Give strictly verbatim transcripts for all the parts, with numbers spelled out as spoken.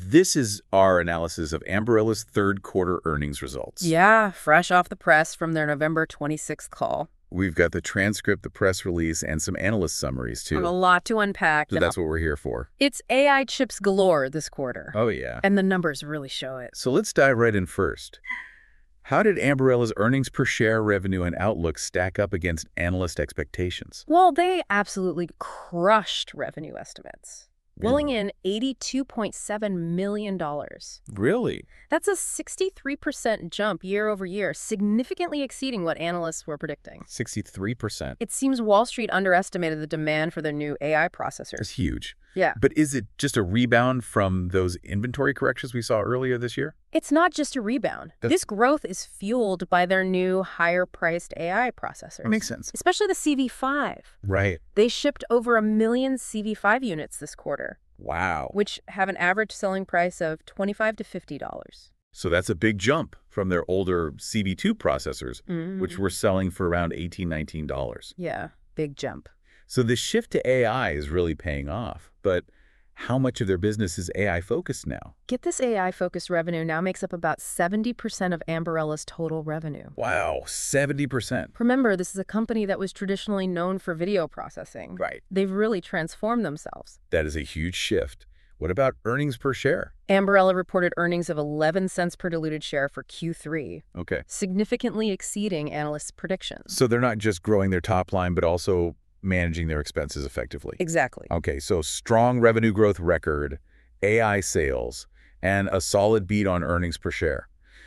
this is our analysis of Ambarella's third quarter earnings results. Yeah, fresh off the press from their November twenty-sixth call. We've got the transcript, the press release, and some analyst summaries, too. A lot to unpack. So that's what we're here for. It's A I chips galore this quarter. Oh, yeah. And the numbers really show it. So let's dive right in first. How did Ambarella's earnings per share, revenue, and outlook stack up against analyst expectations? Well, they absolutely crushed revenue estimates, pulling Really? in eighty-two point seven million dollars. Really? That's a sixty-three percent jump year over year, significantly exceeding what analysts were predicting. sixty-three percent. It seems Wall Street underestimated the demand for their new A I It's processors. huge. Yeah. But is it just a rebound from those inventory corrections we saw earlier this year? It's not just a rebound. That's- This growth is fueled by their new higher-priced A I processors. That makes sense. Especially the C V five. Right. They shipped over a million C V five units this quarter, Wow. which have an average selling price of twenty-five to fifty dollars. So that's a big jump from their older C V two processors, Mm. which were selling for around eighteen dollars, nineteen dollars. Yeah, big jump. So the shift to A I is really paying off. But how much of their business is A I-focused now? Get this A I-focused revenue now makes up about seventy percent of Ambarella's total revenue. Wow, seventy percent. Remember, this is a company that was traditionally known for video processing. Right. They've really transformed themselves. That is a huge shift. What about earnings per share? Ambarella reported earnings of eleven cents per diluted share for Q three, Okay. significantly exceeding analysts' predictions. So they're not just growing their top line, but also managing their expenses effectively. Exactly. Okay, so strong revenue growth record, A I sales, and a solid beat on earnings per share.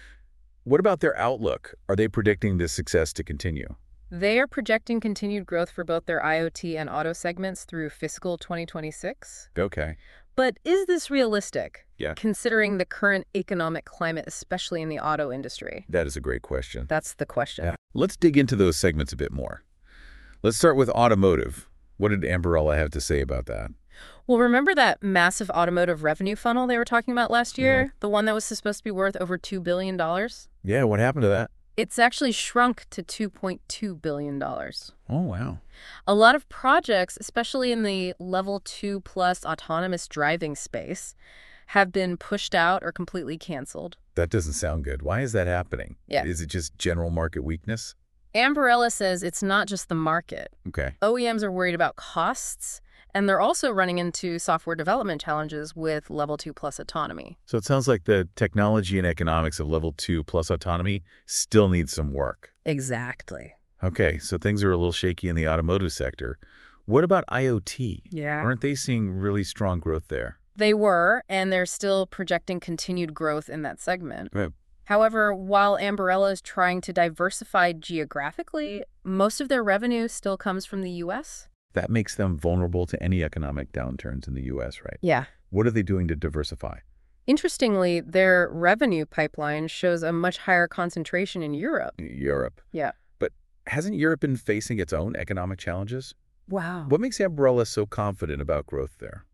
What about their outlook? Are they predicting this success to continue? They are projecting continued growth for both their IoT and auto segments through fiscal twenty twenty-six. Okay. But is this realistic? Yeah. Considering the current economic climate, especially in the auto industry? That is a great question. That's the question. Yeah. Let's dig into those segments a bit more. Let's start with automotive. What did Ambarella have to say about that? Well, remember that massive automotive revenue funnel they were talking about last year? Yeah. The one that was supposed to be worth over two billion dollars? Yeah, what happened to that? It's actually shrunk to two point two billion dollars. Oh, wow. A lot of projects, especially in the level two plus autonomous driving space, have been pushed out or completely canceled. That doesn't sound good. Why is that happening? Yeah. Is it just general market weakness? Ambarella says it's not just the market. Okay. O E Ms are worried about costs, and they're also running into software development challenges with level two plus autonomy. So it sounds like the technology and economics of level two plus autonomy still needs some work. Exactly. Okay, so things are a little shaky in the automotive sector. What about IoT? Yeah. Aren't they seeing really strong growth there? They were, and they're still projecting continued growth in that segment. Right. However, while Ambarella is trying to diversify geographically, most of their revenue still comes from the U S. That makes them vulnerable to any economic downturns in the U S, right? Yeah. What are they doing to diversify? Interestingly, their revenue pipeline shows a much higher concentration in Europe. Europe. Yeah. But hasn't Europe been facing its own economic challenges? Wow. What makes Ambarella so confident about growth there?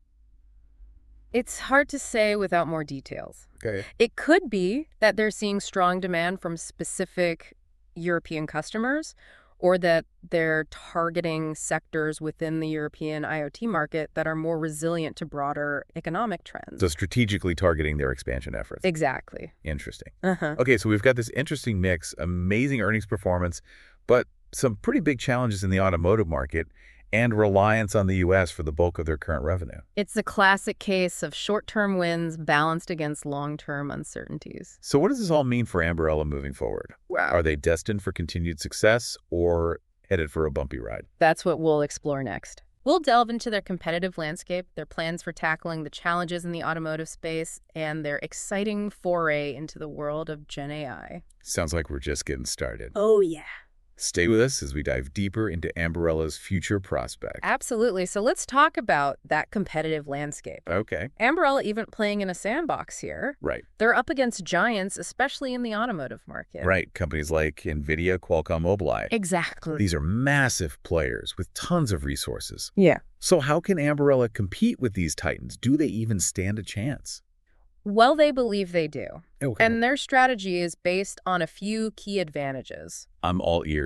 It's hard to say without more details. Okay. It could be that they're seeing strong demand from specific European customers, or that they're targeting sectors within the European IoT market that are more resilient to broader economic trends. So strategically targeting their expansion efforts. Exactly. Interesting. Uh-huh. Okay, so we've got this interesting mix, amazing earnings performance, but some pretty big challenges in the automotive market and reliance on the U S for the bulk of their current revenue. It's a classic case of short-term wins balanced against long-term uncertainties. So what does this all mean for Ambarella moving forward? Wow. Are they destined for continued success or headed for a bumpy ride? That's what we'll explore next. We'll delve into their competitive landscape, their plans for tackling the challenges in the automotive space, and their exciting foray into the world of Gen A I. Sounds like we're just getting started. Oh, yeah. Stay with us as we dive deeper into Ambarella's future prospects. Absolutely. So let's talk about that competitive landscape. Okay. Ambarella isn't playing in a sandbox here. Right. They're up against giants, especially in the automotive market. Right. Companies like NVIDIA, Qualcomm, Mobileye. Exactly. These are massive players with tons of resources. Yeah. So how can Ambarella compete with these titans? Do they even stand a chance? Well, they believe they do. Okay. And their strategy is based on a few key advantages. I'm all ears.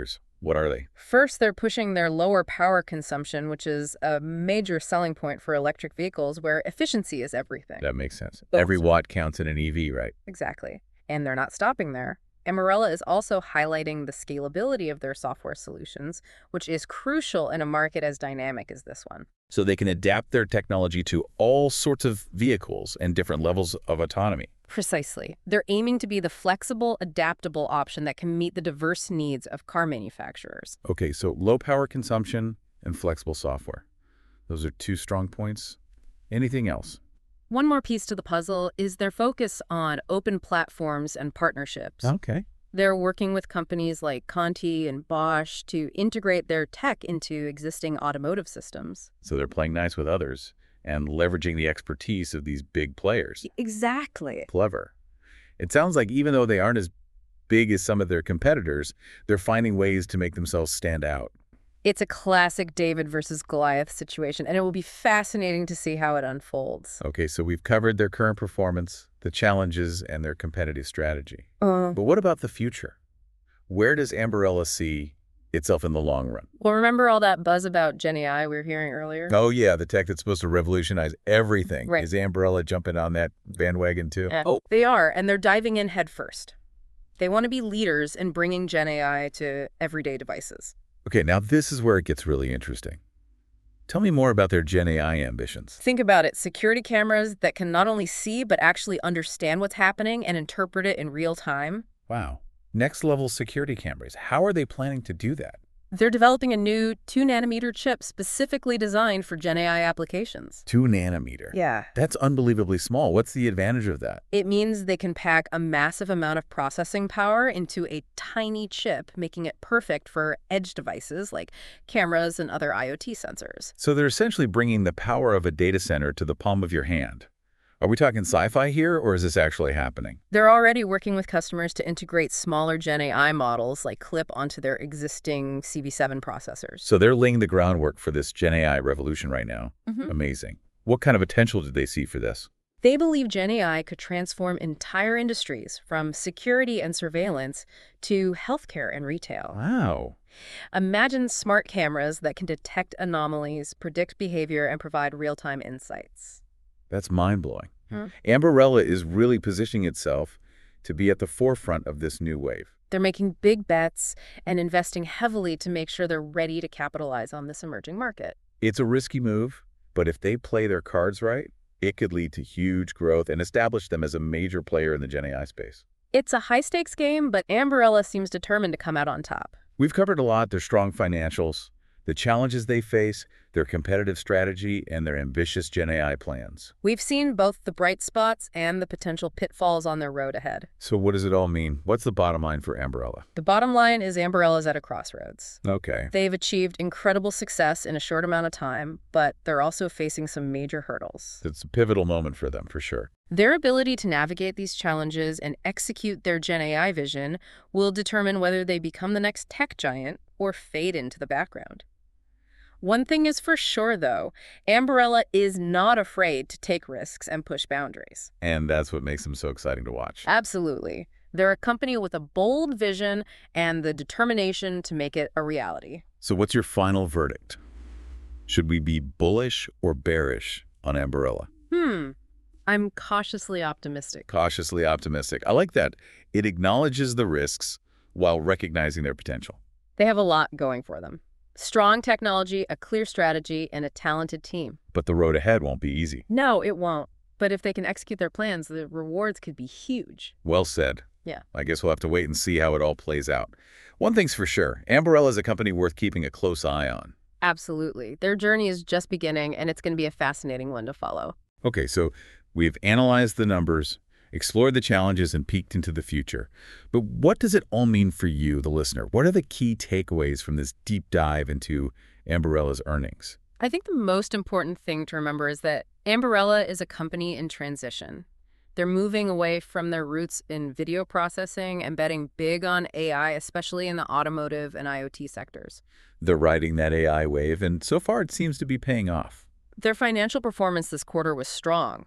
What are they? First, they're pushing their lower power consumption, which is a major selling point for electric vehicles where efficiency is everything. That makes sense. Both. Every watt counts in an E V, right? Exactly. And they're not stopping there. Ambarella is also highlighting the scalability of their software solutions, which is crucial in a market as dynamic as this one. So they can adapt their technology to all sorts of vehicles and different levels of autonomy. Precisely. They're aiming to be the flexible, adaptable option that can meet the diverse needs of car manufacturers. Okay, so low power consumption and flexible software. Those are two strong points. Anything else? One more piece to the puzzle is their focus on open platforms and partnerships. Okay. They're working with companies like Conti and Bosch to integrate their tech into existing automotive systems. So they're playing nice with others and leveraging the expertise of these big players. Exactly. Clever. It sounds like even though they aren't as big as some of their competitors, they're finding ways to make themselves stand out. It's a classic David versus Goliath situation, and it will be fascinating to see how it unfolds. Okay, so we've covered their current performance, the challenges, and their competitive strategy. Uh, But what about the future? Where does Ambarella see itself in the long run? well, remember all that buzz about Gen A I we were hearing earlier? Oh, yeah, the tech that's supposed to revolutionize everything. Right. Is Ambarella jumping on that bandwagon too? Eh, Oh, They are, and they're diving in head first. They want to be leaders in bringing Gen A I to everyday devices. okay, now this is where it gets really interesting. Tell me more about their Gen A I ambitions. Think about it, security cameras that can not only see but actually understand what's happening and interpret it in real time. Wow. Next level security cameras. How are they planning to do that? They're developing a new two nanometer chip specifically designed for Gen A I applications. Two nanometer. Yeah. That's unbelievably small. What's the advantage of that? It means they can pack a massive amount of processing power into a tiny chip, making it perfect for edge devices like cameras and other IoT sensors. So they're essentially bringing the power of a data center to the palm of your hand. Are we talking sci-fi here, or is this actually happening? They're already working with customers to integrate smaller Gen A I models like CLIP onto their existing C V seven processors. So they're laying the groundwork for this Gen A I revolution right now. Mhm. Amazing. What kind of potential do they see for this? They believe Gen A I could transform entire industries from security and surveillance to healthcare and retail. Wow. Imagine smart cameras that can detect anomalies, predict behavior, and provide real-time insights. That's mind-blowing. Hmm. Ambarella is really positioning itself to be at the forefront of this new wave. They're making big bets and investing heavily to make sure they're ready to capitalize on this emerging market. It's a risky move, but if they play their cards right, it could lead to huge growth and establish them as a major player in the Gen A I space. It's a high-stakes game, but Ambarella seems determined to come out on top. We've covered a lot: their strong financials, the challenges they face, their competitive strategy, and their ambitious Gen A I plans. We've seen both the bright spots and the potential pitfalls on their road ahead. So what does it all mean? What's the bottom line for Ambarella? The bottom line is Ambarella's at a crossroads. Okay. They've achieved incredible success in a short amount of time, but they're also facing some major hurdles. It's a pivotal moment for them, for sure. Their ability to navigate these challenges and execute their Gen A I vision will determine whether they become the next tech giant or fade into the background. One thing is for sure, though, Ambarella is not afraid to take risks and push boundaries. And that's what makes them so exciting to watch. Absolutely. They're a company with a bold vision and the determination to make it a reality. So what's your final verdict? Should we be bullish or bearish on Ambarella? Hmm. I'm cautiously optimistic. Cautiously optimistic. I like that. It acknowledges the risks while recognizing their potential. They have a lot going for them. Strong technology, a clear strategy, and a talented team. But the road ahead won't be easy. No, it won't. But if they can execute their plans, the rewards could be huge. Well said. Yeah. I guess we'll have to wait and see how it all plays out. One thing's for sure, Ambarella is a company worth keeping a close eye on. Absolutely. Their journey is just beginning, and it's going to be a fascinating one to follow. Okay, so we've analyzed the numbers, explored the challenges, and peeked into the future. But what does it all mean for you, the listener? What are the key takeaways from this deep dive into Ambarella's earnings? I think the most important thing to remember is that Ambarella is a company in transition. They're moving away from their roots in video processing and betting big on A I, especially in the automotive and IoT sectors. They're riding that A I wave, and so far it seems to be paying off. Their financial performance this quarter was strong. Yeah.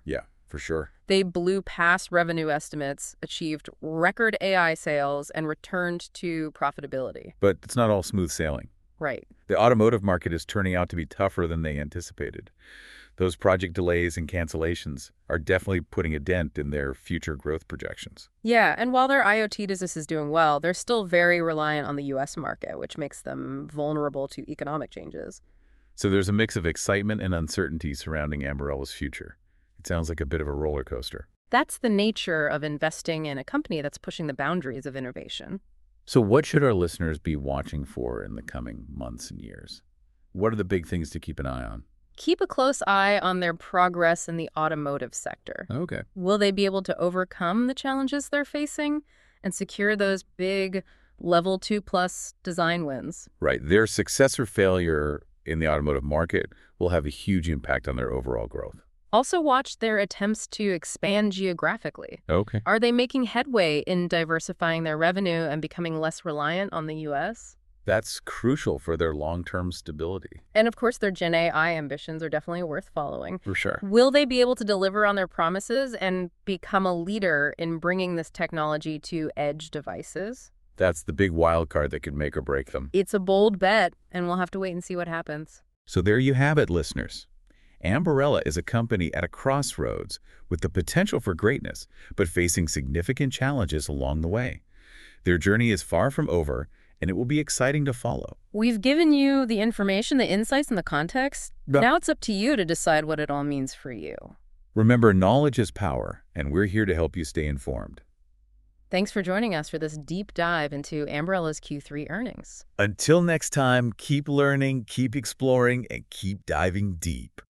For sure. They blew past revenue estimates, achieved record A I sales, and returned to profitability. But it's not all smooth sailing. Right. The automotive market is turning out to be tougher than they anticipated. Those project delays and cancellations are definitely putting a dent in their future growth projections. Yeah, and while their IoT business is doing well, they're still very reliant on the U S market, which makes them vulnerable to economic changes. So there's a mix of excitement and uncertainty surrounding Ambarella's future. It sounds like a bit of a roller coaster. That's the nature of investing in a company that's pushing the boundaries of innovation. So what should our listeners be watching for in the coming months and years? What are the big things to keep an eye on? Keep a close eye on their progress in the automotive sector. Okay. Will they be able to overcome the challenges they're facing and secure those big level two plus design wins? Right. Their success or failure in the automotive market will have a huge impact on their overall growth. Also watch their attempts to expand geographically. Okay. Are they making headway in diversifying their revenue and becoming less reliant on the U S? That's crucial for their long-term stability. And of course, their Gen A I ambitions are definitely worth following. For sure. Will they be able to deliver on their promises and become a leader in bringing this technology to edge devices? That's the big wild card that could make or break them. It's a bold bet, and we'll have to wait and see what happens. So there you have it, listeners. Ambarella is a company at a crossroads with the potential for greatness, but facing significant challenges along the way. Their journey is far from over, and it will be exciting to follow. We've given you the information, the insights, and the context. But now it's up to you to decide what it all means for you. remember, knowledge is power, and we're here to help you stay informed. Thanks for joining us for this deep dive into Ambarella's Q three earnings. Until next time, keep learning, keep exploring, and keep diving deep.